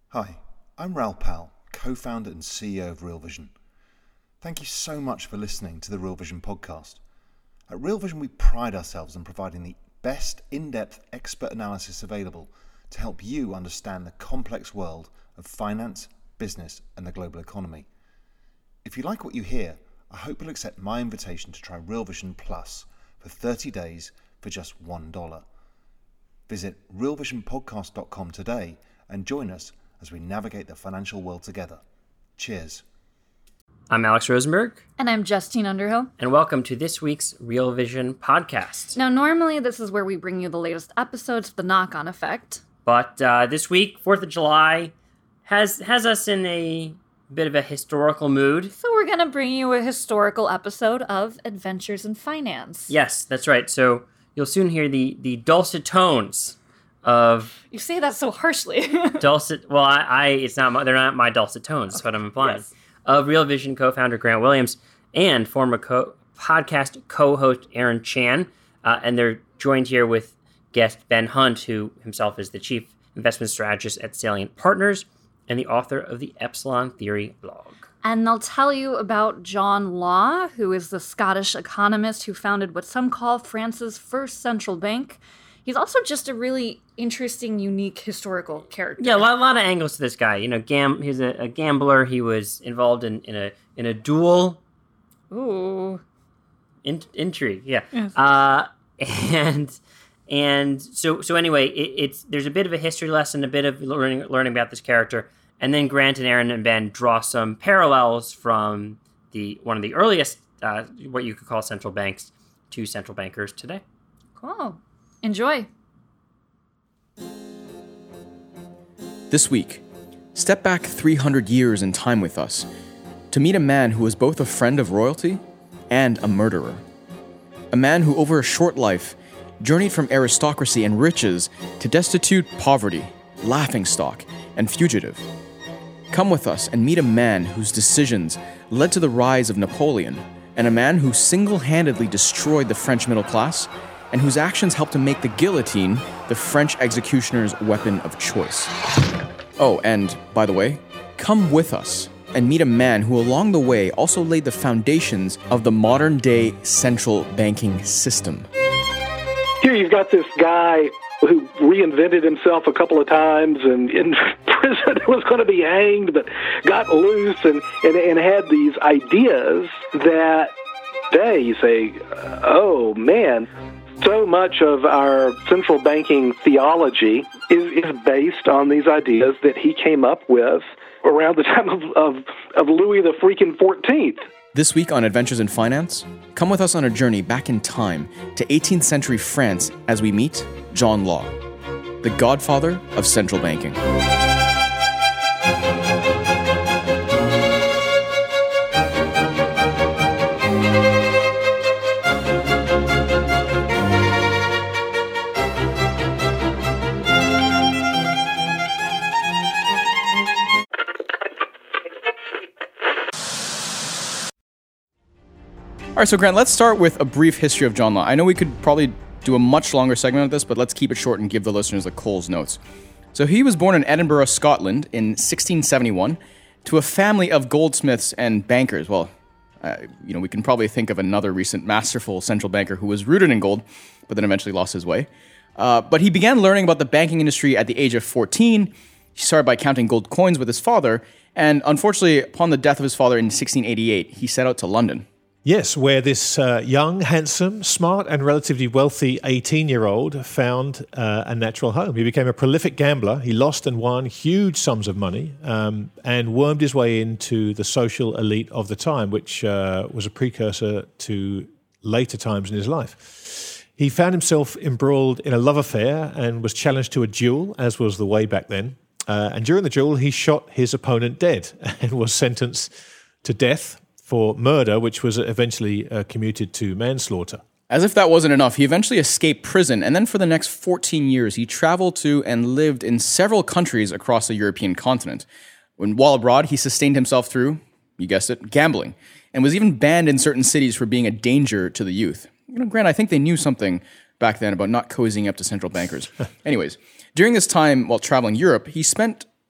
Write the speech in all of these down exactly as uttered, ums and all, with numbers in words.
Hi, I'm Raoul Pal, co-founder and C E O of Real Vision. Thank you so much for listening to the Real Vision podcast. At Real Vision, we pride ourselves on providing the best in-depth expert analysis available to help you understand the complex world of finance, business, and the global economy. If you like what you hear, I hope you'll accept my invitation to try Real Vision Plus for thirty days for just one dollar. Visit real vision podcast dot com today and join us as we navigate the financial world together. Cheers. I'm Alex Rosenberg. And I'm Justine Underhill. And welcome to this week's Real Vision podcast. Now, normally this is where we bring you the latest episodes, the knock-on effect. But uh, this week, fourth of July, has has us in a bit of a historical mood. So we're going to bring you a historical episode of Adventures in Finance. Yes, that's right. So you'll soon hear the, the dulcet tones of... You say that so harshly. dulcet... Well, I, I it's not my, they're not my dulcet tones, that's what I'm implying. Yes. Of Real Vision co-founder Grant Williams and former co- podcast co-host Aaron Chan. Uh, and they're joined here with guest Ben Hunt, who himself is the chief investment strategist at Salient Partners and the author of the Epsilon Theory blog. And they'll tell you about John Law, who is the Scottish economist who founded what some call France's first central bank. He's also just a really interesting, unique historical character. Yeah, a lot, a lot of angles to this guy. You know, gam- he's a, a gambler. He was involved in, in a in a duel. Ooh, in- intrigue. Yeah. Yes. Uh, and and so so anyway, it, it's there's a bit of a history lesson, a bit of learning learning about this character, and then Grant and Aaron and Ben draw some parallels from the one of the earliest, uh, what you could call central banks, to central bankers today. Cool. Enjoy. This week, step back three hundred years in time with us to meet a man who was both a friend of royalty and a murderer. A man who, over a short life, journeyed from aristocracy and riches to destitute poverty, laughingstock, and fugitive. Come with us and meet a man whose decisions led to the rise of Napoleon, and a man who single-handedly destroyed the French middle class and whose actions helped to make the guillotine the French executioner's weapon of choice. Oh, and by the way, come with us and meet a man who along the way also laid the foundations of the modern-day central banking system. Here you've got this guy who reinvented himself a couple of times and in prison was going to be hanged, but got loose and, and, and had these ideas that today you say, oh man, so much of our central banking theology is, is based on these ideas that he came up with around the time of, of, of Louis the freaking fourteenth. This week on Adventures in Finance, come with us on a journey back in time to eighteenth century France as we meet John Law, the godfather of central banking. All right, so Grant, let's start with a brief history of John Law. I know we could probably do a much longer segment of this, but let's keep it short and give the listeners the Cole's notes. So he was born in Edinburgh, Scotland in sixteen seventy-one to a family of goldsmiths and bankers. Well, uh, you know, we can probably think of another recent masterful central banker who was rooted in gold, but then eventually lost his way. Uh, but he began learning about the banking industry at the age of fourteen. He started by counting gold coins with his father, and unfortunately, upon the death of his father in sixteen eighty-eight, he set out to London. Yes, where this uh, young, handsome, smart, and relatively wealthy eighteen-year-old found uh, a natural home. He became a prolific gambler. He lost and won huge sums of money um, and wormed his way into the social elite of the time, which uh, was a precursor to later times in his life. He found himself embroiled in a love affair and was challenged to a duel, as was the way back then. Uh, and during the duel, he shot his opponent dead and was sentenced to death for murder, which was eventually uh, commuted to manslaughter. As if that wasn't enough, he eventually escaped prison, and then for the next fourteen years, he traveled to and lived in several countries across the European continent. When while abroad, he sustained himself through, you guessed it, gambling, and was even banned in certain cities for being a danger to the youth. You know, Grant, I think they knew something back then about not cozying up to central bankers. Anyways, during this time while traveling Europe, he spent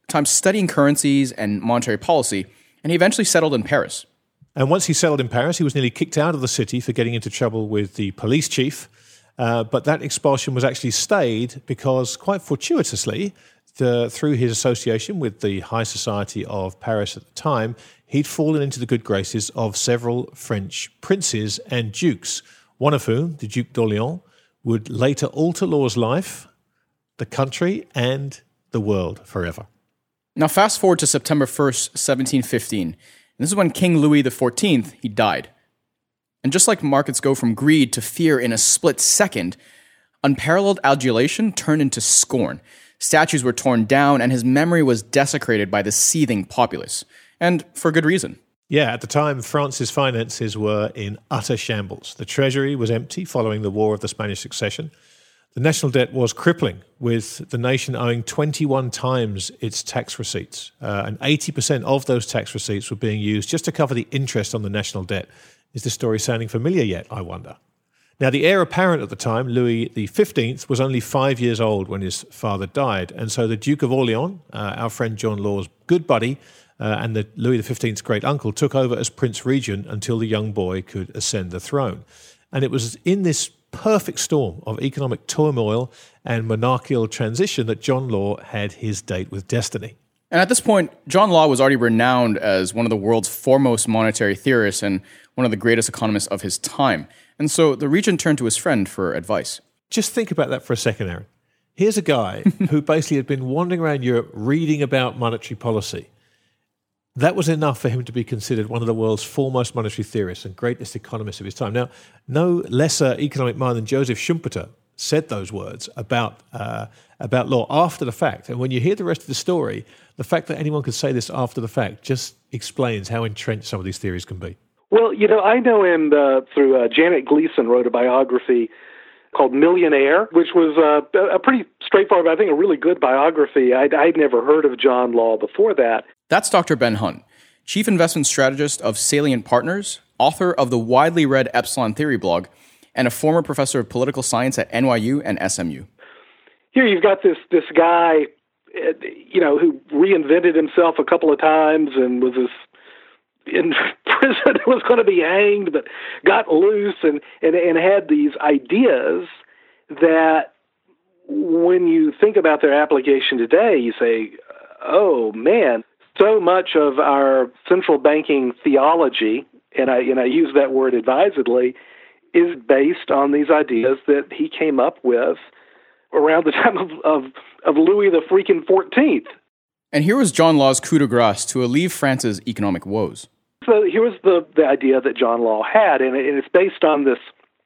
time studying currencies and monetary policy, and he eventually settled in Paris. And once he settled in Paris, he was nearly kicked out of the city for getting into trouble with the police chief. Uh, but that expulsion was actually stayed because, quite fortuitously, the, through his association with the high society of Paris at the time, he'd fallen into the good graces of several French princes and dukes, one of whom, the Duc d'Orléans, would later alter Law's life, the country, and the world forever. Now, fast forward to September first, seventeen fifteen. And this is when King Louis the fourteenth, he died. And just like markets go from greed to fear in a split second, unparalleled adulation turned into scorn. Statues were torn down, and his memory was desecrated by the seething populace. And for good reason. Yeah, at the time, France's finances were in utter shambles. The treasury was empty following the War of the Spanish Succession. The national debt was crippling, with the nation owing twenty-one times its tax receipts. Uh, and eighty percent of those tax receipts were being used just to cover the interest on the national debt. Is this story sounding familiar yet, I wonder? Now, the heir apparent at the time, Louis the fifteenth, was only five years old when his father died. And so the Duke of Orleans, uh, our friend John Law's good buddy, uh, and the Louis the fifteenth's great uncle, took over as Prince Regent until the young boy could ascend the throne. And it was in this perfect storm of economic turmoil and monarchical transition that John Law had his date with destiny. And at this point, John Law was already renowned as one of the world's foremost monetary theorists and one of the greatest economists of his time. And so the regent turned to his friend for advice. Just think about that for a second, Aaron. Here's a guy who basically had been wandering around Europe reading about monetary policy. That was enough for him to be considered one of the world's foremost monetary theorists and greatest economists of his time. Now, no lesser economic mind than Joseph Schumpeter said those words about uh, about Law after the fact. And when you hear the rest of the story, the fact that anyone could say this after the fact just explains how entrenched some of these theories can be. Well, you know, I know him uh, through uh, Janet Gleason wrote a biography called Millionaire, which was uh, a pretty straightforward, but I think a really good biography. I'd, I'd never heard of John Law before that. That's Doctor Ben Hunt, Chief Investment Strategist of Salient Partners, author of the widely read Epsilon Theory blog, and a former professor of political science at N Y U and S M U. Here you've got this this guy, you know, who reinvented himself a couple of times and was this in prison, was going to be hanged, but got loose and, and, and had these ideas that when you think about their application today, you say, oh, man, so much of our central banking theology, and I, and I use that word advisedly, is based on these ideas that he came up with around the time of, of, of Louis the freaking fourteenth. And here was John Law's coup de grace to alleviate France's economic woes. So here was the, the idea that John Law had, and, it, and it's based on this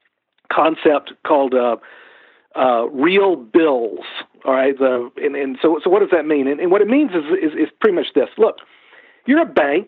concept called uh, uh, real bills. All right, the, and, and so so what does that mean? And, and what it means is, is is pretty much this. Look, you're a bank,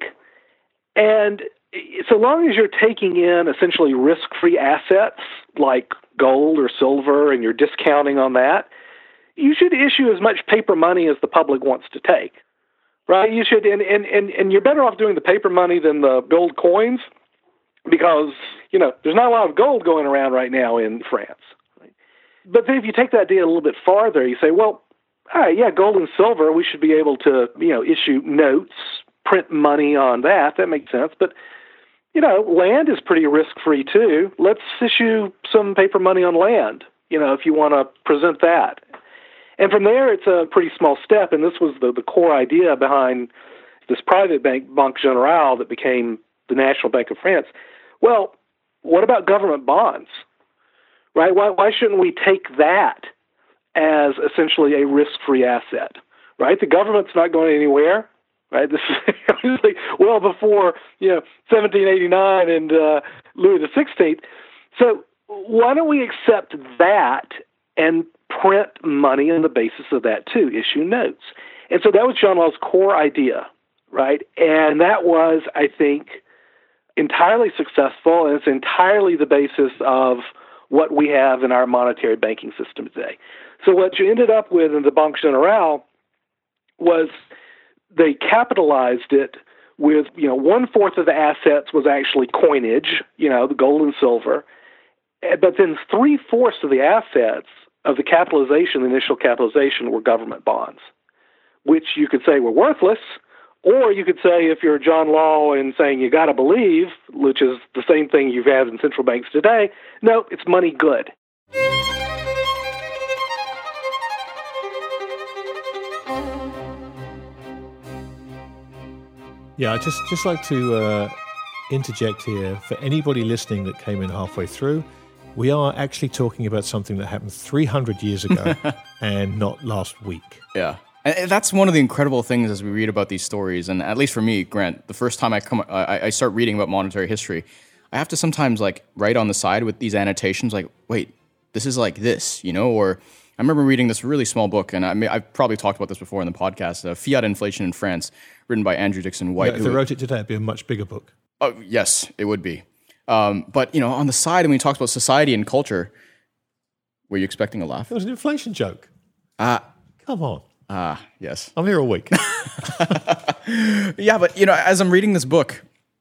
and so long as you're taking in essentially risk-free assets like gold or silver and you're discounting on that, you should issue as much paper money as the public wants to take, right? You should, and, and, and, and you're better off doing the paper money than the gold coins because, you know, there's not a lot of gold going around right now in France. Right? But then if you take that idea a little bit farther, you say, well, all right, yeah, gold and silver, we should be able to, you know, issue notes, print money on that. That makes sense. But you know, land is pretty risk-free too. Let's issue some paper money on land, you know, if you want to present that. And from there, it's a pretty small step, and this was the, the core idea behind this private bank, Banque Générale, that became the National Bank of France. Well, what about government bonds, right? Why, why shouldn't we take that as essentially a risk-free asset, right? The government's not going anywhere. Right, this is obviously well before you know seventeen eighty-nine and uh, Louis the sixteenth. So why don't we accept that and print money on the basis of that too? Issue notes, and so that was John Law's core idea, right? And that was, I think, entirely successful, and it's entirely the basis of what we have in our monetary banking system today. So what you ended up with in the Banque Générale was they capitalized it with, you know, one-fourth of the assets was actually coinage, you know, the gold and silver. But then three-fourths of the assets of the capitalization, the initial capitalization, were government bonds, which you could say were worthless, or you could say, if you're John Law and saying you got to believe, which is the same thing you've had in central banks today, no, it's money good. Yeah, I'd just, just like to uh, interject here for anybody listening that came in halfway through. We are actually talking about something that happened three hundred years ago and not last week. Yeah. And that's one of the incredible things as we read about these stories. And at least for me, Grant, the first time I come, I, I start reading about monetary history, I have to sometimes like write on the side with these annotations, like, wait, this is like this, you know? Or I remember reading this really small book, and I mean, I've probably talked about this before in the podcast, uh, Fiat Inflation in France, written by Andrew Dixon White. Yeah, if they wrote it today, it'd be a much bigger book. Oh, yes, it would be. Um, but, you know, on the side, when he talks about society and culture, were you expecting a laugh? It was an inflation joke. Ah. Uh, Come on. Ah, yes. I'm here all week. Yeah, but, you know, as I'm reading this book,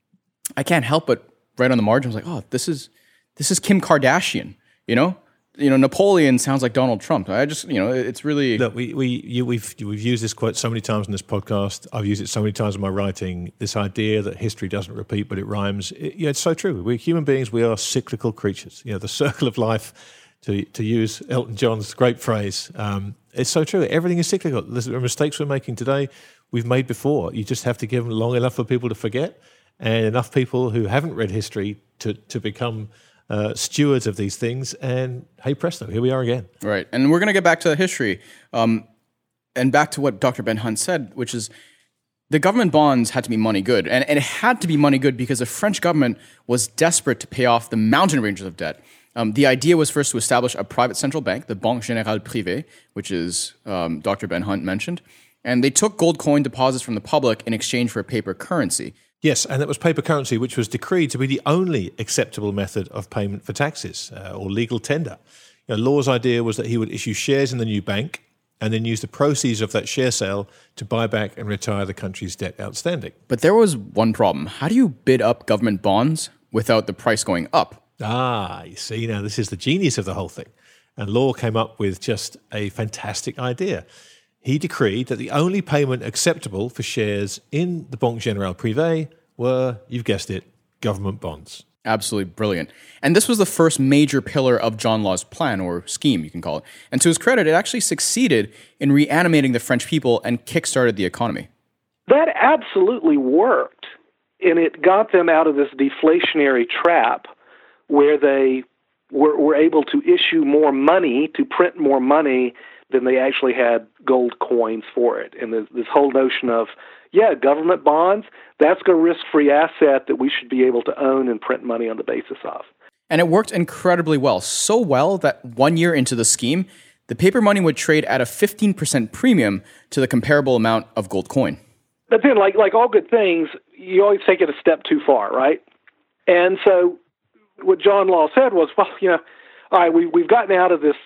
I can't help but write on the margin, I was like, oh, this is this is Kim Kardashian, you know? You know, Napoleon sounds like Donald Trump. I just, you know, it's really... Look, we, we, you, we've, we've used this quote so many times in this podcast. I've used it so many times in my writing. This idea that history doesn't repeat, but it rhymes. It, yeah, it's so true. We're human beings. We are cyclical creatures. You know, the circle of life, to to use Elton John's great phrase, um, it's so true. Everything is cyclical. The mistakes we're making today, we've made before. You just have to give them long enough for people to forget, and enough people who haven't read history to, to become... Uh, stewards of these things, and hey presto, here we are again. Right, and we're going to get back to the history, um, and back to what Doctor Ben Hunt said, which is the government bonds had to be money good, and, and it had to be money good because the French government was desperate to pay off the mountain ranges of debt. Um, the idea was first to establish a private central bank, the Banque Générale Privée, which is um, Doctor Ben Hunt mentioned, and they took gold coin deposits from the public in exchange for a paper currency. Yes, and that was paper currency, which was decreed to be the only acceptable method of payment for taxes uh, or legal tender. You know, Law's idea was that he would issue shares in the new bank and then use the proceeds of that share sale to buy back and retire the country's debt outstanding. But there was one problem. How do you bid up government bonds without the price going up? Ah, you see, now this is the genius of the whole thing. And Law came up with just a fantastic idea. He decreed that the only payment acceptable for shares in the Banque Générale Privée were, you've guessed it, government bonds. Absolutely brilliant. And this was the first major pillar of John Law's plan, or scheme, you can call it. And to his credit, it actually succeeded in reanimating the French people and kickstarted the economy. That absolutely worked. And it got them out of this deflationary trap where they were, were able to issue more money, to print more money, than they actually had gold coins for it. And this, this whole notion of, yeah, government bonds, that's a risk-free asset that we should be able to own and print money on the basis of. And it worked incredibly well, so well that one year into the scheme, the paper money would trade at a fifteen percent premium to the comparable amount of gold coin. But then, like like all good things, you always take it a step too far, right? And so what John Law said was, well, you know, all right, we, we've gotten out of this,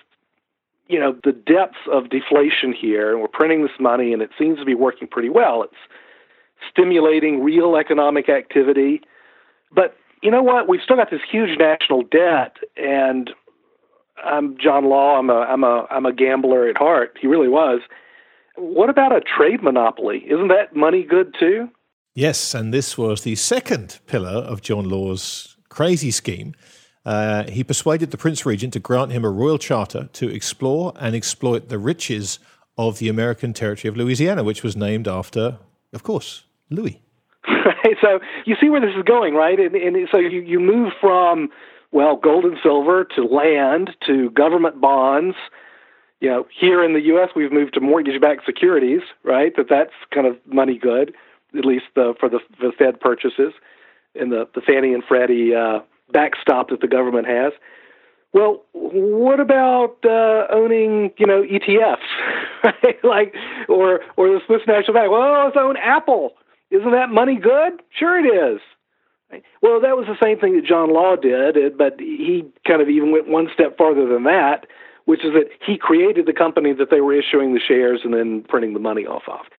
you know, the depths of deflation here, and we're printing this money, and it seems to be working pretty well. It's stimulating real economic activity. But you know what? We've still got this huge national debt, and I'm John Law. I'm a, I'm a, I'm a gambler at heart. He really was. What about a trade monopoly? Isn't that money good too? Yes, and this was the second pillar of John Law's crazy scheme. Uh, he persuaded the Prince Regent to grant him a royal charter to explore and exploit the riches of the American territory of Louisiana, which was named after, of course, Louis. Right, so you see where this is going, right? And, and so you, you move from, well, gold and silver to land to government bonds. You know, here in the U S, we've moved to mortgage-backed securities, right? That that's kind of money good, at least the, for the, the Fed purchases and the, the Fannie and Freddie uh, backstop that the government has. Well, what about uh, owning, you know, E T Fs, right? Like, or or the Swiss National Bank? Well, let's own Apple. Isn't that money good? Sure it is. Well, that was the same thing that John Law did, but he kind of even went one step farther than that, which is that he created the company that they were issuing the shares and then printing the money off of.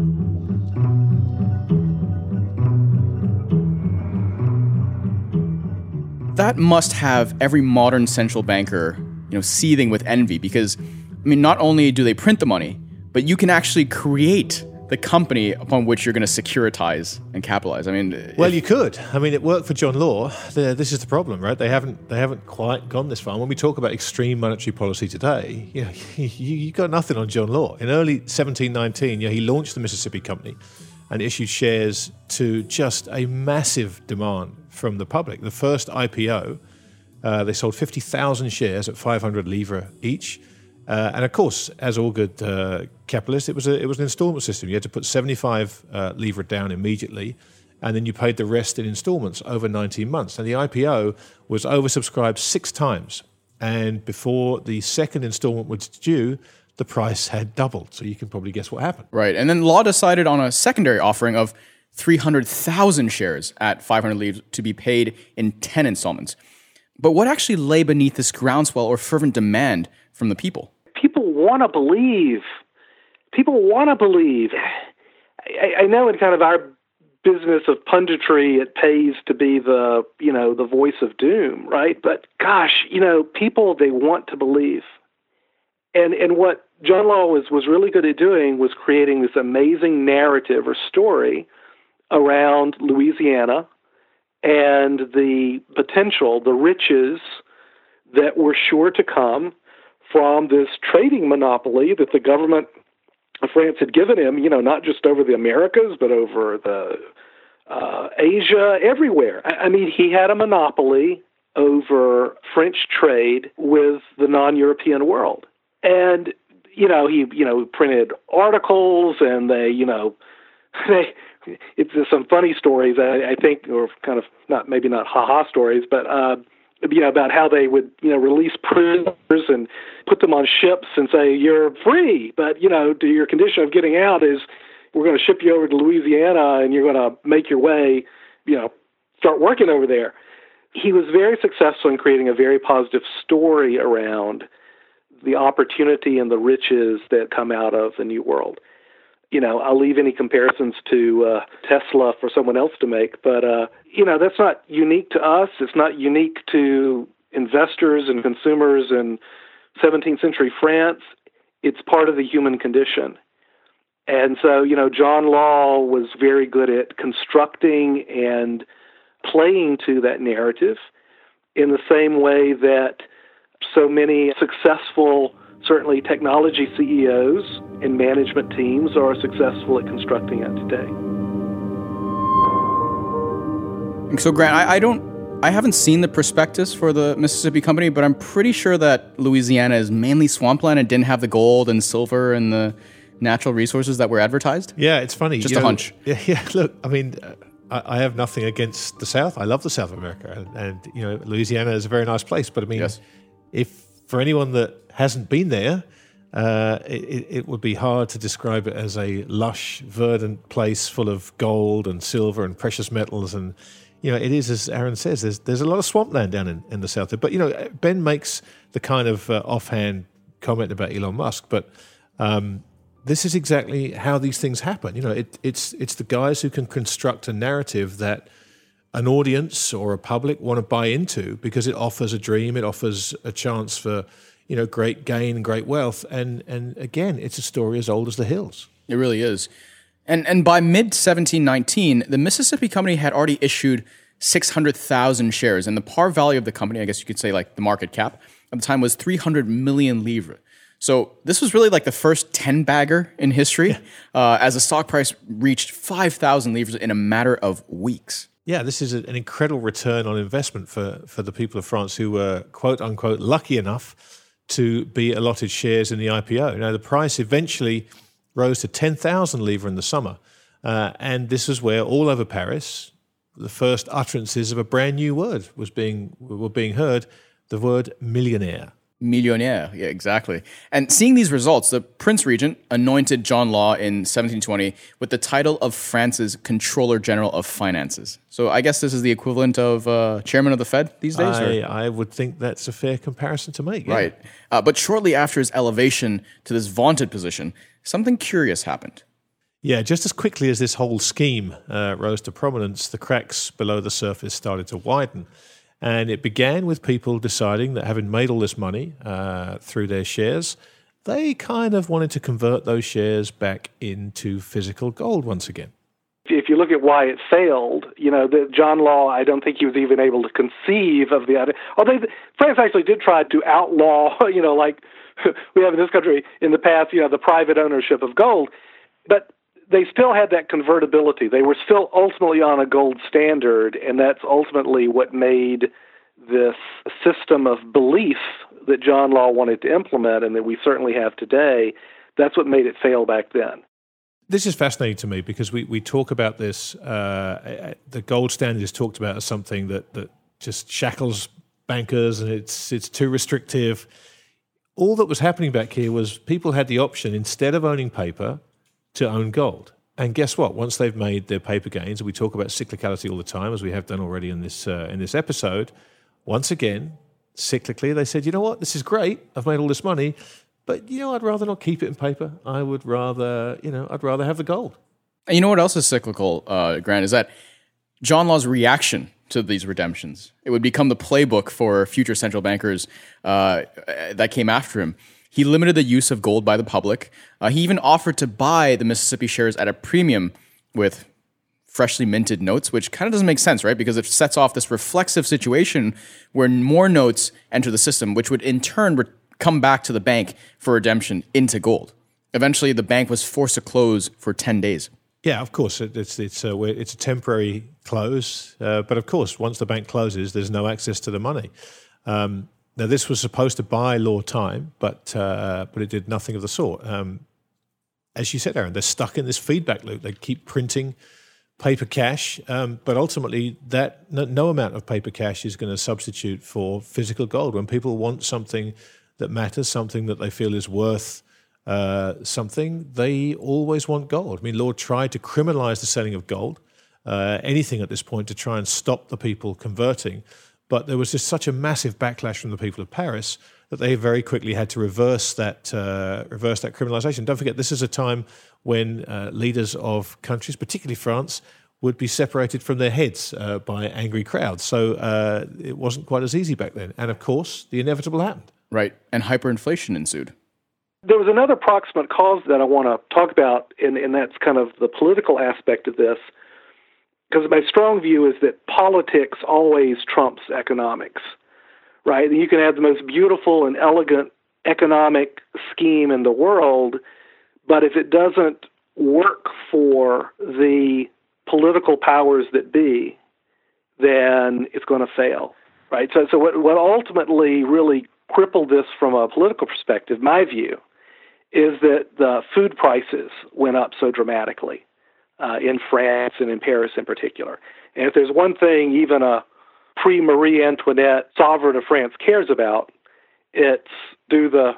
That must have every modern central banker, you know, seething with envy because, I mean, not only do they print the money, but you can actually create the company upon which you're going to securitize and capitalize. I mean, well, if, you could. I mean, it worked for John Law. The, this is the problem, right? They haven't they haven't quite gone this far. When we talk about extreme monetary policy today, you know, you, you got nothing on John Law. In early seventeen nineteen, you know, he launched the Mississippi Company and issued shares to just a massive demand from the public. The first I P O, uh, they sold fifty thousand shares at five hundred livres each. Uh, and of course, as all good uh, capitalists, it was a, it was an installment system. You had to put seventy-five uh, livres down immediately, and then you paid the rest in installments over nineteen months. And the I P O was oversubscribed six times. And before the second installment was due, the price had doubled. So you can probably guess what happened. Right. And then Law decided on a secondary offering of three hundred thousand shares at five hundred livres to be paid in ten installments. But what actually lay beneath this groundswell or fervent demand from the people? People want to believe. People want to believe. I, I know in kind of our business of punditry, it pays to be the, you know, the voice of doom, right? But gosh, you know, people, they want to believe. And and what John Law was, was really good at doing was creating this amazing narrative or story around Louisiana and the potential, the riches that were sure to come from this trading monopoly that the government of France had given him, you know, not just over the Americas, but over the uh, Asia, everywhere. I, I mean, he had a monopoly over French trade with the non-European world. And, you know, he, you know, printed articles and they, you know, they, it's some funny stories, I, I think, or kind of not, maybe not ha-ha stories, but, uh, you know, about how they would, you know, release prisoners and put them on ships and say, you're free, but, you know, your condition of getting out is we're going to ship you over to Louisiana and you're going to make your way, you know, start working over there. He was very successful in creating a very positive story around the opportunity and the riches that come out of the New World. You know, I'll leave any comparisons to uh, Tesla for someone else to make, but, uh, you know, that's not unique to us. It's not unique to investors and consumers in seventeenth century France. It's part of the human condition. And so, you know, John Law was very good at constructing and playing to that narrative in the same way that so many successful, certainly technology C E Os and management teams are successful at constructing it today. So, Grant, I, I don't, I haven't seen the prospectus for the Mississippi Company, but I'm pretty sure that Louisiana is mainly swampland and didn't have the gold and silver and the natural resources that were advertised. Yeah, it's funny. Just you a know, hunch. Yeah, yeah, look, I mean, I, I have nothing against the South. I love the South of America, and, and you know, Louisiana is a very nice place. But I mean, Yes. if for anyone that hasn't been there, uh, it, it would be hard to describe it as a lush, verdant place full of gold and silver and precious metals. And, you know, it is, as Aaron says, there's, there's a lot of swampland down in, in the South. But, you know, Ben makes the kind of uh, offhand comment about Elon Musk, but um, this is exactly how these things happen. You know, it, it's it's the guys who can construct a narrative that an audience or a public want to buy into because it offers a dream, it offers a chance for, you know, great gain, great wealth. And and again, it's a story as old as the hills. It really is. And and by mid seventeen nineteen, the Mississippi Company had already issued six hundred thousand shares, and the par value of the company, I guess you could say like the market cap at the time, was three hundred million livres. So this was really like the first ten-bagger in history, yeah. uh, as the stock price reached five thousand livres in a matter of weeks. Yeah, this is an incredible return on investment for, for the people of France who were, quote unquote, lucky enough to be allotted shares in the I P O. Now, the price eventually rose to ten thousand livres in the summer. Uh, and this was where all over Paris, the first utterances of a brand new word was being were being heard, the word millionaire. Millionaire, yeah, exactly. And seeing these results, the Prince Regent anointed John Law in seventeen twenty with the title of France's Controller General of Finances. So I guess this is the equivalent of uh, chairman of the Fed these days? I, or? I would think that's a fair comparison to make. Yeah. Right. Uh, but shortly after his elevation to this vaunted position, something curious happened. Yeah, just as quickly as this whole scheme uh, rose to prominence, the cracks below the surface started to widen. And it began with people deciding that having made all this money uh, through their shares, they kind of wanted to convert those shares back into physical gold once again. If you look at why it failed, you know, the John Law, I don't think he was even able to conceive of the idea. Although France actually did try to outlaw, you know, like we have in this country in the past, you know, the private ownership of gold. But they still had that convertibility. They were still ultimately on a gold standard, and that's ultimately what made this system of belief that John Law wanted to implement and that we certainly have today, that's what made it fail back then. This is fascinating to me because we, we talk about this, uh, the gold standard is talked about as something that, that just shackles bankers and it's it's too restrictive. All that was happening back here was people had the option, instead of owning paper, to own gold. And guess what? Once they've made their paper gains, and we talk about cyclicality all the time, as we have done already in this uh, in this episode, once again, cyclically, they said, you know what, this is great, I've made all this money, but, you know, I'd rather not keep it in paper. I would rather, you know, I'd rather have the gold. And you know what else is cyclical, uh, Grant, is that John Law's reaction to these redemptions. It would become the playbook for future central bankers uh, that came after him. He limited the use of gold by the public. Uh, he even offered to buy the Mississippi shares at a premium with freshly minted notes, which kind of doesn't make sense, right? Because it sets off this reflexive situation where more notes enter the system, which would in turn re- come back to the bank for redemption into gold. Eventually, the bank was forced to close for ten days. Yeah, of course, it, it's it's a it's a temporary close, uh, but of course, once the bank closes, there's no access to the money. Um, now, this was supposed to buy Law time, but uh, but it did nothing of the sort. Um, as you said, Aaron, they're stuck in this feedback loop. They keep printing paper cash, um, but ultimately, that no, no amount of paper cash is going to substitute for physical gold. When people want something that matters, something that they feel is worth uh, something, they always want gold. I mean, Law tried to criminalize the selling of gold, uh, anything at this point, to try and stop the people converting. But there was just such a massive backlash from the people of Paris that they very quickly had to reverse that uh, reverse that criminalization. Don't forget, this is a time when uh, leaders of countries, particularly France, would be separated from their heads uh, by angry crowds. So uh, it wasn't quite as easy back then. And of course, the inevitable happened. Right, and hyperinflation ensued. There was another proximate cause that I want to talk about, and, and that's kind of the political aspect of this, because my strong view is that politics always trumps economics, right? And you can have the most beautiful and elegant economic scheme in the world, but if it doesn't work for the political powers that be, then it's going to fail, right? So, so what, what ultimately really crippled this from a political perspective, my view, is that the food prices went up so dramatically uh, in France and in Paris in particular. And if there's one thing even a pre-Marie Antoinette sovereign of France cares about, it's do the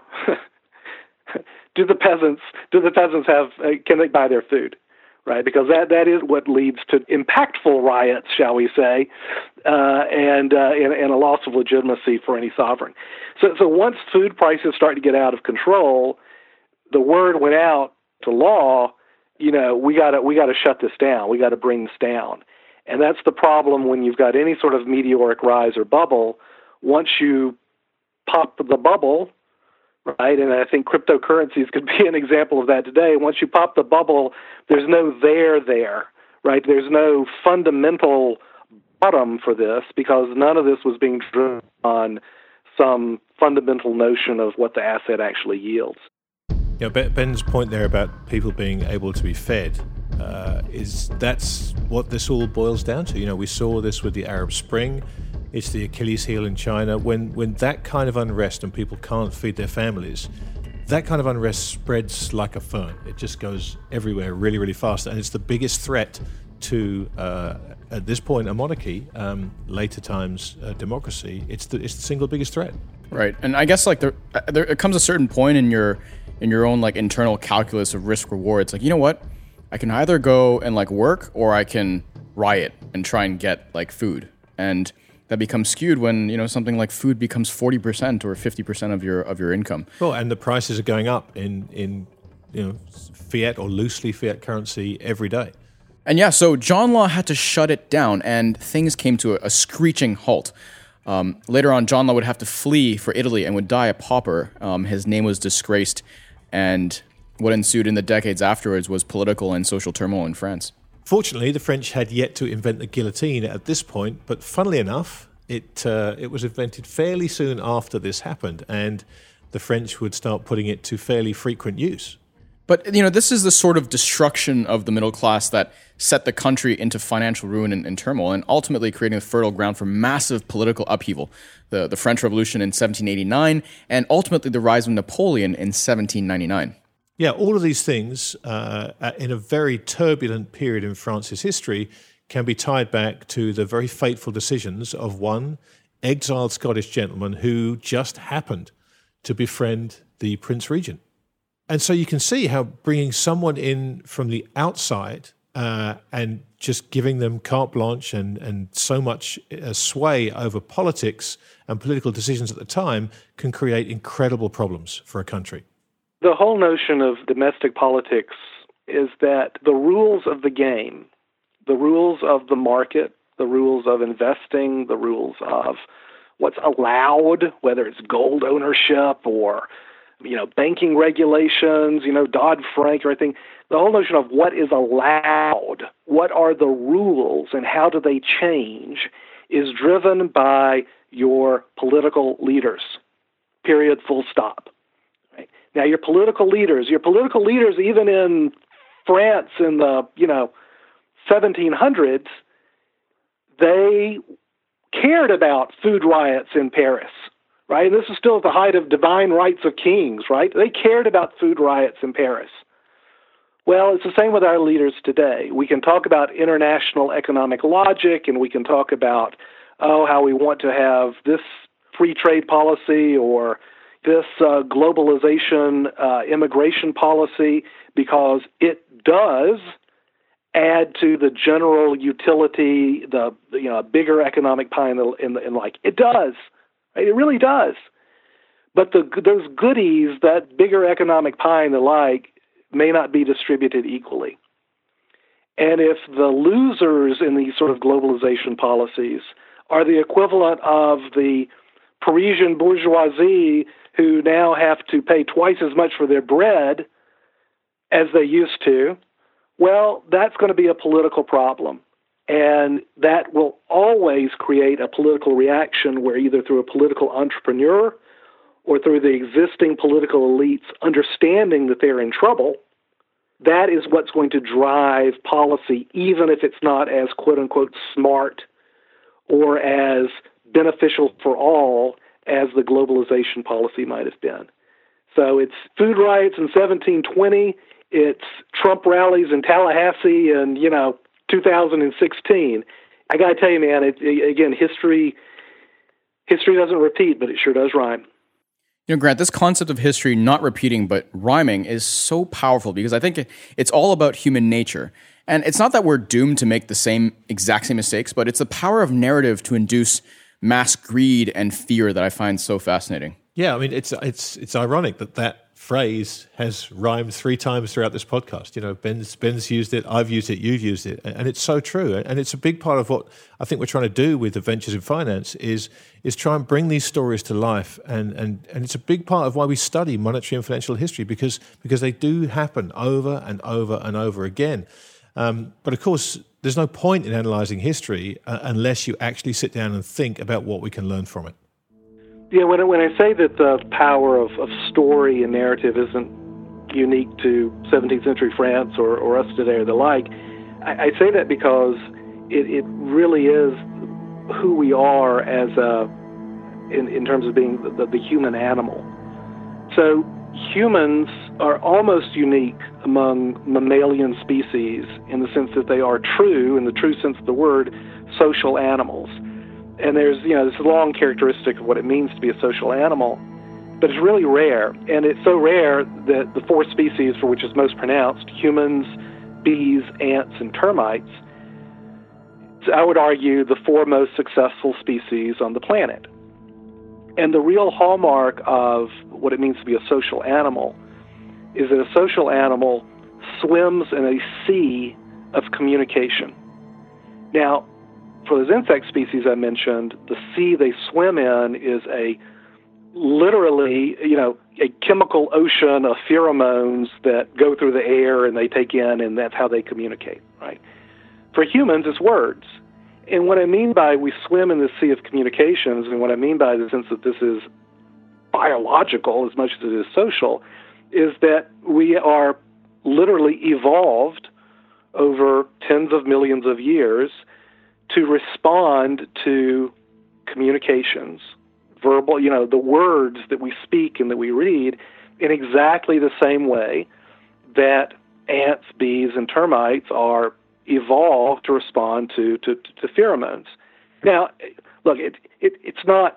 do the peasants do the peasants have uh, can they buy their food, right? Because that that is what leads to impactful riots, shall we say, uh, and, uh, and and a loss of legitimacy for any sovereign. So so once food prices start to get out of control, the word went out to Law, you know, we got to we got to shut this down. We got to bring this down. And that's the problem when you've got any sort of meteoric rise or bubble. Once you pop the bubble, right, and I think cryptocurrencies could be an example of that today. Once you pop the bubble, there's no there there, right? There's no fundamental bottom for this because none of this was being driven on some fundamental notion of what the asset actually yields. You know, Ben's point there about people being able to be fed uh, is that's what this all boils down to. You know, we saw this with the Arab Spring. It's the Achilles heel in China. When when that kind of unrest and people can't feed their families, that kind of unrest spreads like a fern. It just goes everywhere really, really fast. And it's the biggest threat to, uh, at this point, a monarchy, um, later times uh, democracy. It's the it's the single biggest threat. Right. And I guess like there, there comes a certain point in your in your own like internal calculus of risk reward. It's like, you know what? I can either go and like work or I can riot and try and get like food. And that becomes skewed when, you know, something like food becomes forty percent or fifty percent of your of your income. Well, and the prices are going up in, in you know, fiat or loosely fiat currency every day. And yeah, so John Law had to shut it down and things came to a, a screeching halt. Um, later on, John Law would have to flee for Italy and would die a pauper. Um, his name was disgraced, and what ensued in the decades afterwards was political and social turmoil in France. Fortunately, the French had yet to invent the guillotine at this point, but funnily enough, it uh, it was invented fairly soon after this happened, and the French would start putting it to fairly frequent use. But, you know, this is the sort of destruction of the middle class that set the country into financial ruin and, and turmoil, and ultimately creating a fertile ground for massive political upheaval. The, the French Revolution in seventeen eighty-nine, and ultimately the rise of Napoleon in seventeen ninety-nine. Yeah, all of these things, uh, in a very turbulent period in France's history, can be tied back to the very fateful decisions of one exiled Scottish gentleman who just happened to befriend the Prince Regent. And so you can see how bringing someone in from the outside uh, and just giving them carte blanche and, and so much uh, sway over politics and political decisions at the time can create incredible problems for a country. The whole notion of domestic politics is that the rules of the game, the rules of the market, the rules of investing, the rules of what's allowed, whether it's gold ownership or you know, banking regulations, you know, Dodd-Frank or everything, the whole notion of what is allowed, what are the rules, and how do they change, is driven by your political leaders, period, full stop. Right? Now, your political leaders, your political leaders, even in France in the, you know, seventeen hundreds, they cared about food riots in Paris. Right? And this is still at the height of divine rights of kings, right? They cared about food riots in Paris. Well, it's the same with our leaders today. We can talk about international economic logic, and we can talk about, oh, how we want to have this free trade policy or this uh, globalization uh, immigration policy, because it does add to the general utility, the you know bigger economic pie in the in, the, in like it does. It really does. But the, those goodies, that bigger economic pie and the like, may not be distributed equally. And if the losers in these sort of globalization policies are the equivalent of the Parisian bourgeoisie who now have to pay twice as much for their bread as they used to, well, that's going to be a political problem. And that will always create a political reaction where either through a political entrepreneur or through the existing political elites understanding that they're in trouble, that is what's going to drive policy, even if it's not as quote-unquote smart or as beneficial for all as the globalization policy might have been. So it's food riots in seventeen twenty, it's Trump rallies in Tallahassee and, you know, two thousand sixteen. I got to tell you, man, it, again, history history doesn't repeat, but it sure does rhyme. You know, Grant, this concept of history not repeating but rhyming is so powerful because I think it's all about human nature. And it's not that we're doomed to make the same exact same mistakes, but it's the power of narrative to induce mass greed and fear that I find so fascinating. Yeah, I mean, it's it's it's ironic that that phrase has rhymed three times throughout this podcast. You know, Ben's Ben's used it, I've used it, you've used it, and it's so true. And it's a big part of what I think we're trying to do with Adventures in Finance is is try and bring these stories to life. And and and it's a big part of why we study monetary and financial history because because they do happen over and over and over again. Um, but of course, there's no point in analyzing history uh, unless you actually sit down and think about what we can learn from it. Yeah, when, when I say that the power of, of story and narrative isn't unique to seventeenth century France or, or us today or the like, I, I say that because it, it really is who we are as a, in, in terms of being the, the human animal. So humans are almost unique among mammalian species in the sense that they are true, in the true sense of the word, social animals. And there's, you know, this long characteristic of what it means to be a social animal, but it's really rare. And it's so rare that the four species for which it's most pronounced, humans, bees, ants, and termites, I would argue the four most successful species on the planet. And the real hallmark of what it means to be a social animal is that a social animal swims in a sea of communication. Now, for those insect species I mentioned, the sea they swim in is a literally, you know, a chemical ocean of pheromones that go through the air and they take in, and that's how they communicate, right? For humans, it's words. And what I mean by we swim in the sea of communications, and what I mean by the sense that this is biological as much as it is social, is that we are literally evolved over tens of millions of years to respond to communications, verbal, you know, the words that we speak and that we read in exactly the same way that ants, bees, and termites are evolved to respond to, to, to pheromones. Now, look, it, it it's not,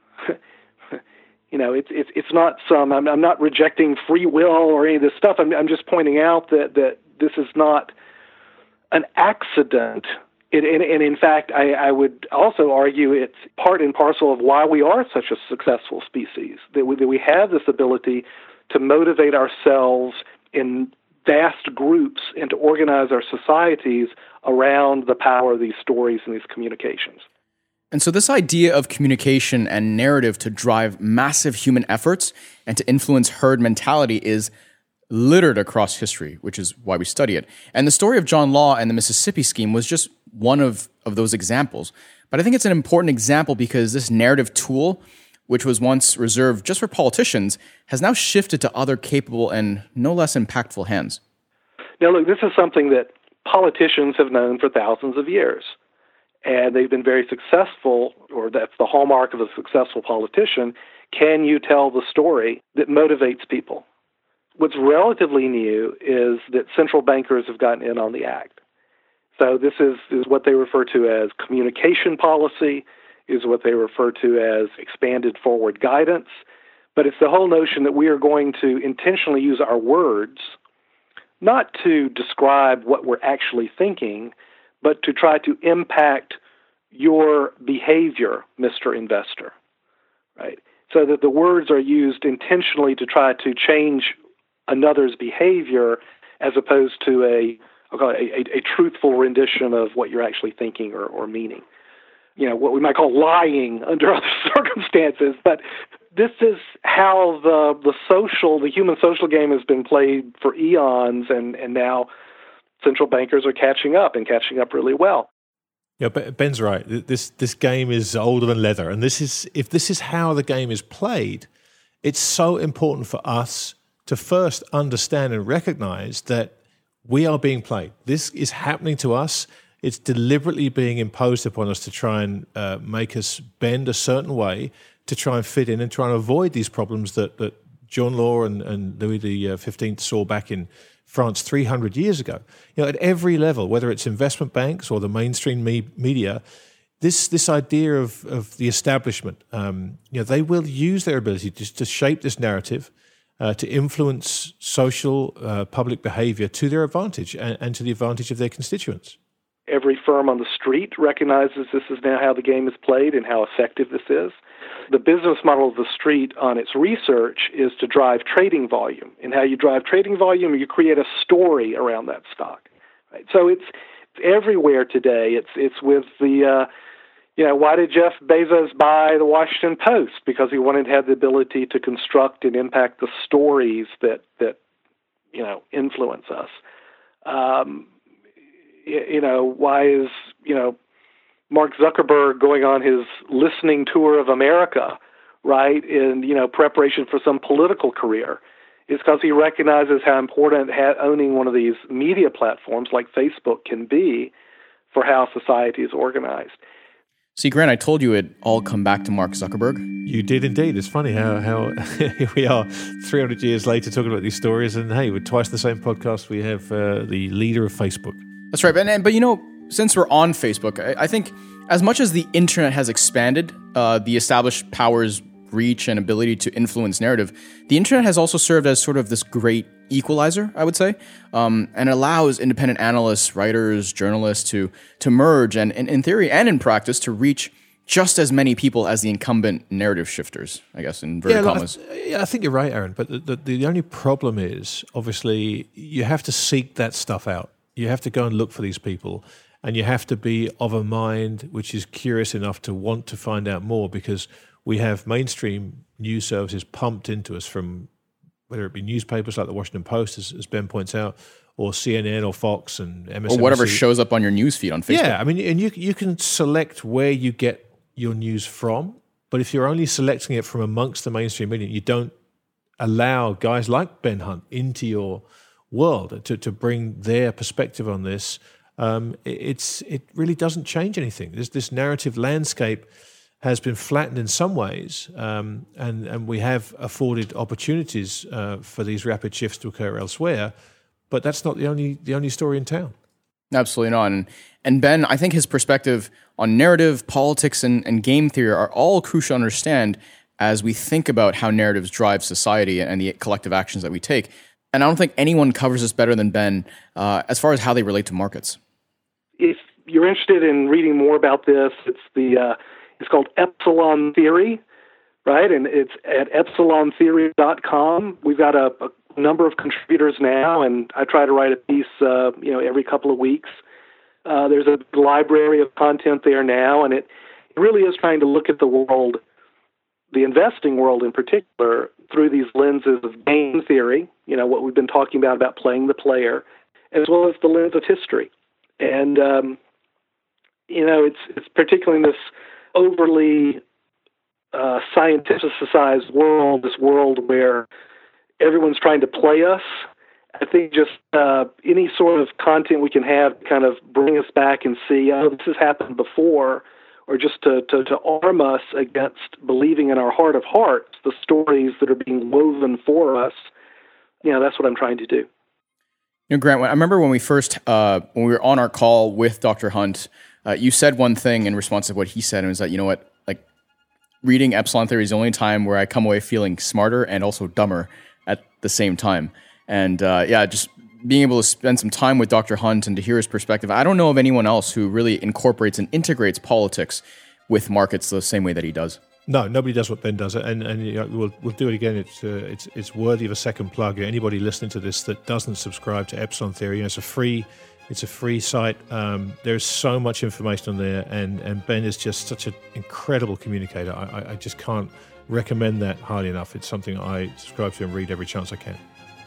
you know, it's it's it's not some. I'm, I'm not rejecting free will or any of this stuff. I'm I'm just pointing out that that this is not an accident. It, and, and in fact, I, I would also argue it's part and parcel of why we are such a successful species, that we, that we have this ability to motivate ourselves in vast groups and to organize our societies around the power of these stories and these communications. And so this idea of communication and narrative to drive massive human efforts and to influence herd mentality is littered across history, which is why we study it. And the story of John Law and the Mississippi Scheme was just one of, of those examples. But I think it's an important example because this narrative tool, which was once reserved just for politicians, has now shifted to other capable and no less impactful hands. Now, look, this is something that politicians have known for thousands of years. And they've been very successful, or that's the hallmark of a successful politician. Can you tell the story that motivates people? What's relatively new is that central bankers have gotten in on the act. So this is, is what they refer to as communication policy, is what they refer to as expanded forward guidance. But it's the whole notion that we are going to intentionally use our words, not to describe what we're actually thinking, but to try to impact your behavior, Mister Investor, right? So that the words are used intentionally to try to change another's behavior as opposed to a, I'll call it a, a, a truthful rendition of what you're actually thinking or, or meaning. You know, what we might call lying under other circumstances. But this is how the the social, the human social game has been played for eons, and, and now central bankers are catching up and catching up really well. Yeah, but Ben's right. This this game is older than leather, and this is if this is how the game is played, it's so important for us to first understand and recognize that we are being played. This is happening to us. It's deliberately being imposed upon us to try and uh, make us bend a certain way to try and fit in and try and avoid these problems that, that John Law and, and Louis the fifteenth saw back in France three hundred years ago. You know, at every level, whether it's investment banks or the mainstream me- media, this this idea of, of the establishment, um, you know, they will use their ability to, to shape this narrative, uh, to influence social uh, public behavior to their advantage and, and to the advantage of their constituents. Every firm on the street recognizes this is now how the game is played and how effective this is. The business model of the street on its research is to drive trading volume. And how you drive trading volume, you create a story around that stock. Right? So it's, it's everywhere today. It's it's with the, uh, you know, why did Jeff Bezos buy the Washington Post? Because he wanted to have the ability to construct and impact the stories that, that you know, influence us. Um, you know, why is, you know, Mark Zuckerberg going on his listening tour of America, right, in, you know, preparation for some political career? It's because he recognizes how important ha- owning one of these media platforms like Facebook can be for how society is organized. See, Grant, I told you it'd all come back to Mark Zuckerberg. You did indeed. It's funny how, how here we are three hundred years later talking about these stories, and hey, with twice the same podcast, we have uh, the leader of Facebook. That's right. But, but you know, since we're on Facebook, I, I think as much as the internet has expanded uh, the established powers' reach and ability to influence narrative, the internet has also served as sort of this great equalizer, I would say, um, and allows independent analysts, writers, journalists to to merge and, and in theory and in practice to reach just as many people as the incumbent narrative shifters, I guess, in inverted yeah, commas. I, th- I think you're right, Aaron, but the, the, the only problem is, obviously, you have to seek that stuff out. You have to go and look for these people. and you have to be of a mind which is curious enough to want to find out more, because we have mainstream news services pumped into us from whether it be newspapers like the Washington Post, as, as Ben points out, or C N N or Fox and M S N B C. Or whatever shows up on your news feed on Facebook. Yeah, I mean, and you you can select where you get your news from, but if you're only selecting it from amongst the mainstream media, you don't allow guys like Ben Hunt into your world to, to bring their perspective on this. Um, it, it's it really doesn't change anything. This this narrative landscape has been flattened in some ways, um, and and we have afforded opportunities uh, for these rapid shifts to occur elsewhere. But that's not the only the only story in town. Absolutely not. And, and Ben, I think his perspective on narrative, politics, and, and game theory are all crucial to understand as we think about how narratives drive society and the collective actions that we take. And I don't think anyone covers this better than Ben uh, as far as how they relate to markets. If you're interested in reading more about this, it's the uh, it's called Epsilon Theory, right? And it's at epsilon theory dot com. We've got a, a number of contributors now, and I try to write a piece, uh, you know, every couple of weeks. Uh, there's a library of content there now, and it really is trying to look at the world, the investing world in particular, through these lenses of game theory, you know, what we've been talking about, about playing the player, as well as the lens of history. And, um, you know, it's it's particularly in this overly uh, scientificized world, this world where everyone's trying to play us. I think just uh, any sort of content we can have to kind of bring us back and see, oh, this has happened before, or just to, to, to arm us against believing in our heart of hearts the stories that are being woven for us. You know, that's what I'm trying to do. You know, Grant, I remember when we first, uh, when we were on our call with Doctor Hunt, uh, you said one thing in response to what he said, and it was that, you know what, like, reading Epsilon Theory is the only time where I come away feeling smarter and also dumber at the same time. And uh, yeah, just being able to spend some time with Doctor Hunt and to hear his perspective. I don't know of anyone else who really incorporates and integrates politics with markets the same way that he does. No, nobody does what Ben does, and and you know, we'll we'll do it again. It's uh, it's it's worthy of a second plug. Anybody listening to this that doesn't subscribe to Epsilon Theory, you know, it's a free it's a free site. Um, there's so much information on there, and and Ben is just such an incredible communicator. I, I I just can't recommend that highly enough. It's something I subscribe to and read every chance I can.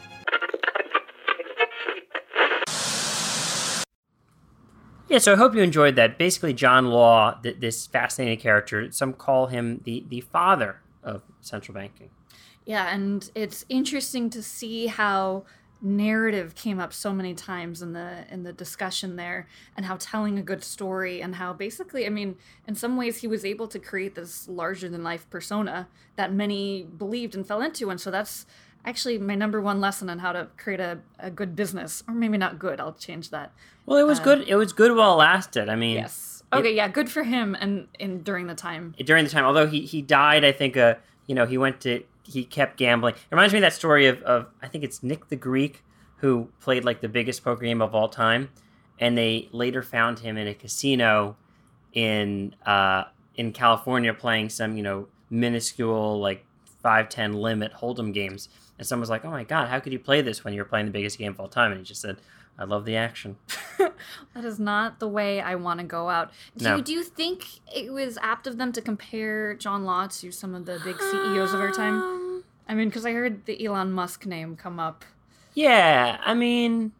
Yeah, so I hope you enjoyed that. Basically, John Law, th- this fascinating character, some call him the, the father of central banking. Yeah, and it's interesting to see how narrative came up so many times in the in the discussion there, and how telling a good story, and how basically, I mean, in some ways he was able to create this larger-than-life persona that many believed and fell into, and so that's actually my number one lesson on how to create a, a good business. Or maybe not good, I'll change that. Well, it was uh, good. It was good while it lasted. I mean, yes. Okay, it, yeah, good for him and in during the time. During the time, although he, he died, I think, uh, you know, he went to, he kept gambling. It reminds me of that story of, of, I think it's Nick the Greek, who played like the biggest poker game of all time. And they later found him in a casino in, uh, in California playing some, you know, minuscule, like five ten limit Hold'em games. And someone was like, oh my God, how could you play this when you're playing the biggest game of all time? And he just said, I love the action. That is not the way I want to go out. Do, no. you, do you think it was apt of them to compare John Law to some of the big C E Os of our time? I mean, because I heard the Elon Musk name come up. Yeah, I mean,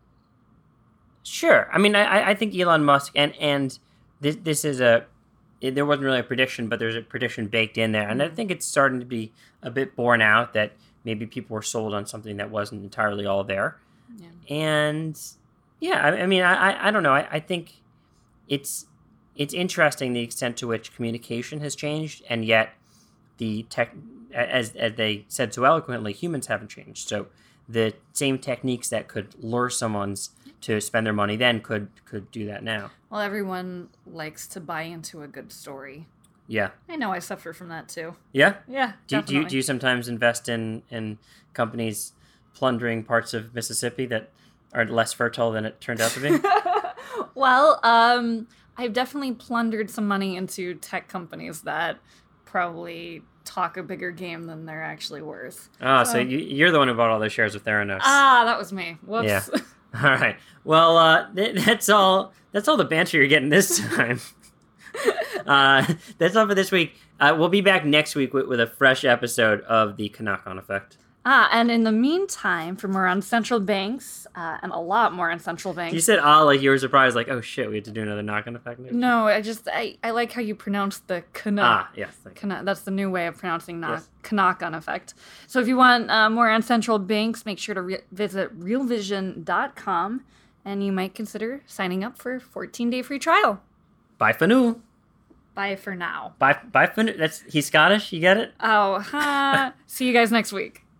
sure. I mean, I, I think Elon Musk, and, and this, this is a, it, there wasn't really a prediction, but there's a prediction baked in there. And I think it's starting to be a bit borne out that maybe people were sold on something that wasn't entirely all there. Yeah. And yeah, I, I mean, I, I don't know. I, I think it's it's interesting the extent to which communication has changed, and yet the tech, as as they said so eloquently, humans haven't changed. So the same techniques that could lure someone's to spend their money then could could do that now. Well, everyone likes to buy into a good story. Yeah. I know I suffer from that too. Yeah? Yeah, do, definitely. do, you, do you sometimes invest in, in companies plundering parts of Mississippi that are less fertile than it turned out to be? Well, um, I've definitely plundered some money into tech companies that probably talk a bigger game than they're actually worth. Ah, so, so you, you're the one who bought all those shares of Theranos. Ah, that was me. Whoops. Yeah. All right. Well, uh, th- that's all. That's all the banter you're getting this time. uh, that's all for this week. Uh, we'll be back next week with, with a fresh episode of the Knock-On Effect. Ah, and in the meantime, for more on central banks, uh, and a lot more on central banks. You said ah like you were surprised, like, oh shit, we had to do another Knock-On Effect next No, I just, I, I like how you pronounce the kana. Ah, yes. Thank you. Kana, that's the new way of pronouncing knock, Yes. knock-on effect. So if you want uh, more on central banks, make sure to re- visit real vision dot com, and you might consider signing up for a fourteen-day free trial. Bye for now. Bye for now. Bye, bye for now. That's, he's Scottish, you get it? Oh, ha. See you guys next week.